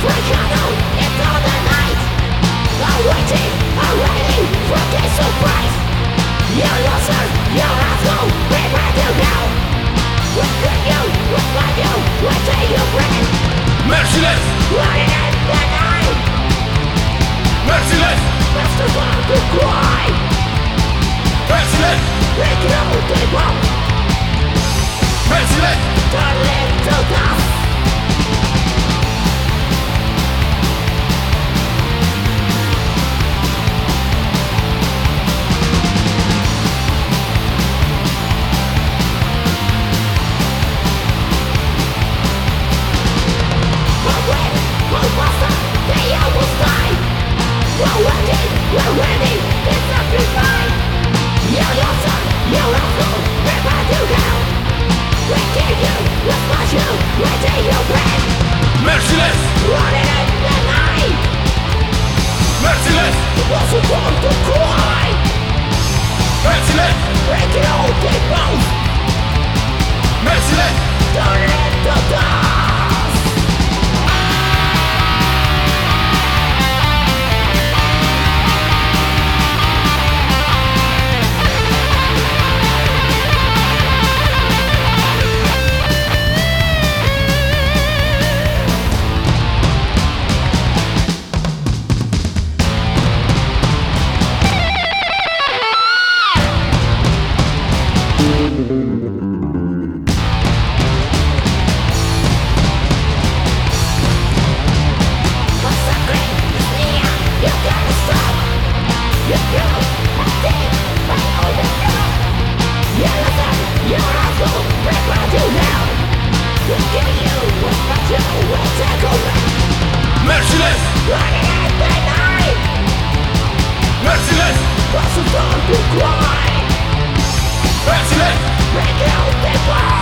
Merciless! Running in the night! Merciless! That's the one to cry! Merciless! They kill the bomb! Merciless! Turn into dust! We're ready, it's up to fight. You're awesome, you're awful, we're about to hell. We kill you, we smash you, we take your breath. Merciless! Running in the night. Merciless! What's the point to cry? Merciless! Breaking all the bones. Merciless! Turn it into dust. Merciless! Running in the night. Merciless! What's the time to cry? Merciless! Break out the bar.